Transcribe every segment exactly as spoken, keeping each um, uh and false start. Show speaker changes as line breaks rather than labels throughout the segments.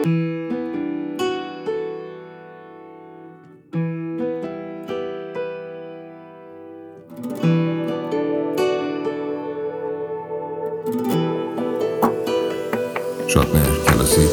شادمهر کلاسیک.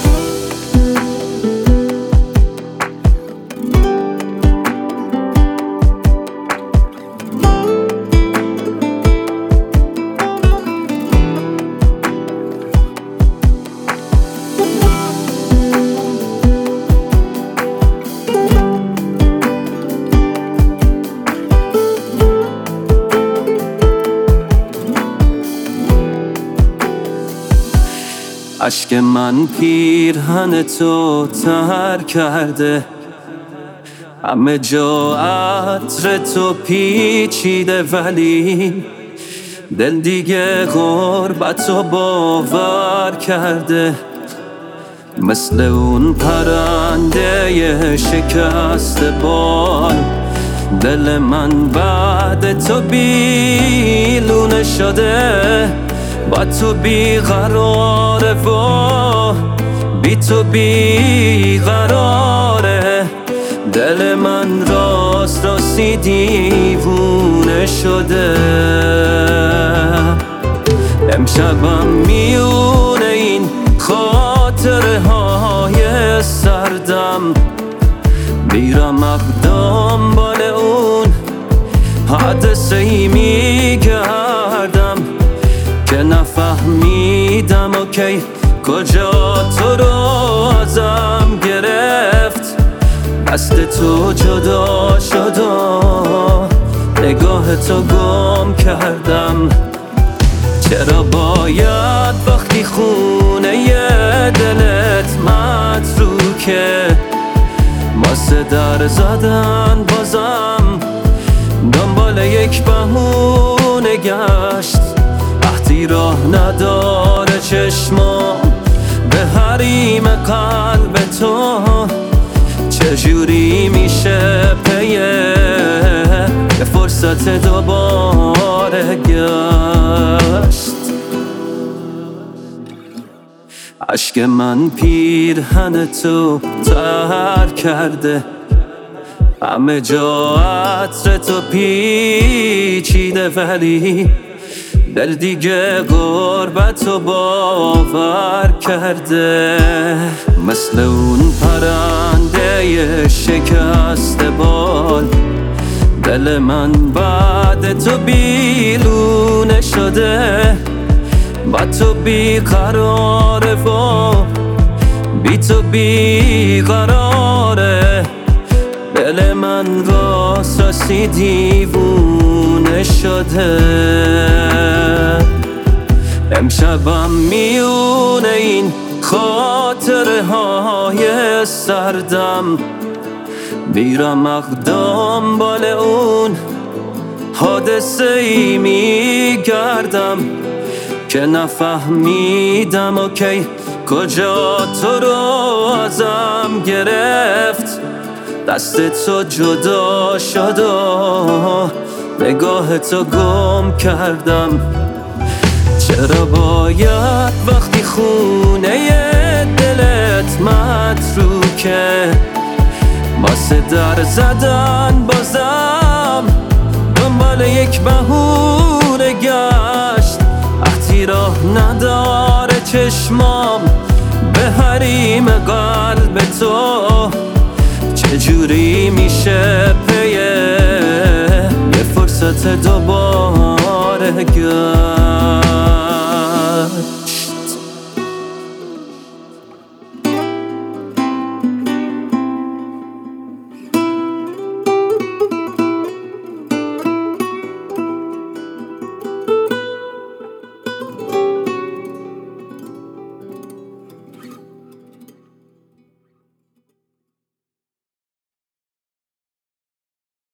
اشک من پیرهن تو تر کرده، همه جا عطر تو پیچیده، ولی دل دیگه غربت رو باور کرده. مثل اون پرنده شکست بال، دل من بعد تو بیلونه شده. با تو بیقراره و بی تو بیقراره. دل من راست راستی دیوونه شده. امشبم میونه این خاطره های سردم، میرم اقدام بال اون حادثه ای میگردم که نفهمیدم اوکی کجا تو رو ازم گرفت. دست تو جدا شد و نگاه تو گم کردم. چرا باید وقتی خونه ی دلت متروکه، واسه در زدن بازم دنبال یک بهونه گشت. وقتی راه نداره چشمام به حریم قلب تو، چجوری میشه پیه یه فرصت دوباره گشت. اشک من پیرهن تو تر کرده، همه جا عطر تو پیچیده، ولی دل دیگه غربت رو باور کرده. مثل اون پرنده شکست بال، دل من بعد تو بیلونه شده. با تو بیقراره و بی تو بیقراره. دل من راست راستی دیوونه شده. امشبم میونه این خاطره های سردم، میرم اقدام بال اون حادثه ای میگردم که نفهمیدم اوکی کجا تو رو ازم گرفت. دست تو جدا شد و نگاه تو گم کردم. چرا باید وقتی خونه ی دلت متروکه، واسه در زدن بازم دنبال یک بهونه گشت. وقتی راه نداره چشمام به حریم قلب تو، چجوری میشه پیه یه فرصت دوباره گشت.